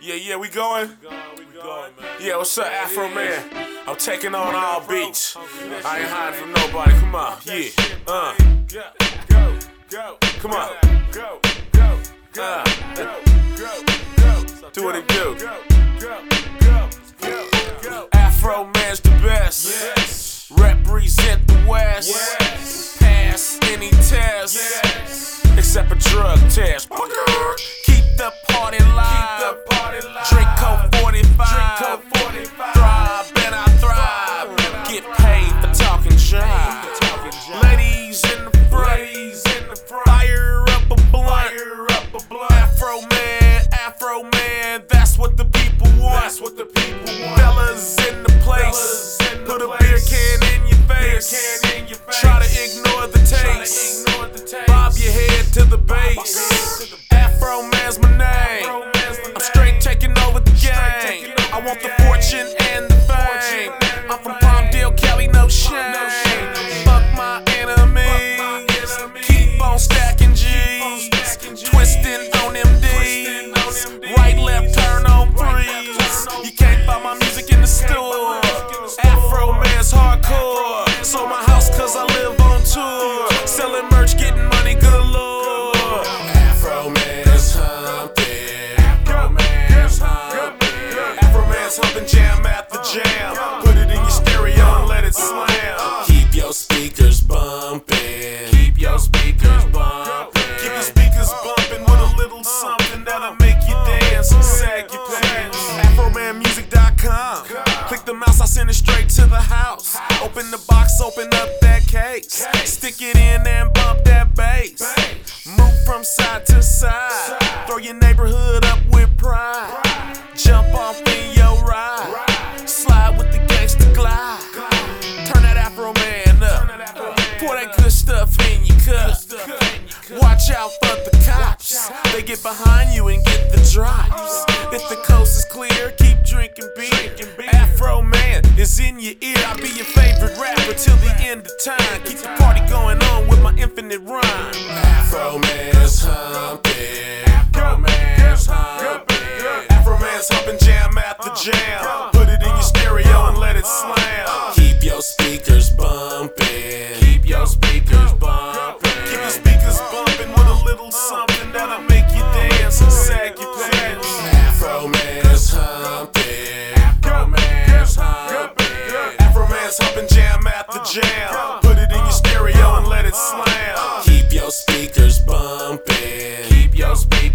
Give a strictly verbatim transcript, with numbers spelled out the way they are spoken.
Yeah, yeah, we going? We going, we going, man. Yeah, what's up, Afro Man? I'm taking on all beats. I ain't hiding from nobody. Come on, yeah. Uh, Go, go, come on. go, go, go, Uh, go, go, go. do what it do. Go, go, go, go, go. Afro Man's the best. Yes. Represent the West. Yes. Pass any test. Yes. Except a drug test. Keep the party live. Keep the party live. Drink Coke forty-five. Drink Coke forty-five. Thrive and I thrive. Get paid for talking jive. Ladies in the front. Ladies in the front. Fire up a blunt. Fire up a blunt. Afro Man, Afro Man, that's what the people want. That's what the people want. Fellas in the place. Fellas in the Put a place. beer can in your face. Beer can in your face. Try to ignore the Try to taste. ignore the taste. Bob your head to the Bob your base. head to the Afro Man's my name. Afro Man's my I'm name. straight taking over the game. taking over I want the the game. fortune and the fame. I'm from Palmdale, Cali, no shame. No shame. Fuck my enemies. enemies. Keep on stacking G's. on stacking G's. Twisting on M Twisting on Ds. M Ds. Right, left, turn on Right, threes. left, turn on You can't buy my music in the store. Afro Man's hardcore. So my house cause I live on tour. Selling merch, getting money galore. Afro Man's humping. Afro Man's humping. Afro Man's humping, jam after jam. Put it in your stereo and let it slam. Keep your speakers bumping. Keep your speakers bumping. Keep your speakers bumping with a little something that'll make you dance and sag your pants. Afro Man Music dot com. Click the mouse, I send it straight to the house. Open the box, open up that case. Stick it in and bump that bass. Move from side to side. Throw your neighborhood up with pride. Jump off in your ride. Slide with the gangsta glide. Turn that Afro Man up. Pour that good stuff in your cup. Watch out for the cops. They get behind you and get the drops. If the coast is clear, keep drinking beer. Afro Man is in your ear. I'll be your favorite rapper till the end of time. Keep the party going on with my infinite rhyme. Afro Man's humping. Afro Man's humping. Afro Man's humping, jam after jam. Put it in your stereo and let it slam. Keep your speakers bumping. Keep your speakers bumping. Keep your speakers bumping with a little something that'll make you dance and sag your pants. Afro Man's humping. Afro Man's humping. Afro Man's humping, jam after jam. Put it in your stereo and let it slam. Keep your speakers bumping. Keep your speakers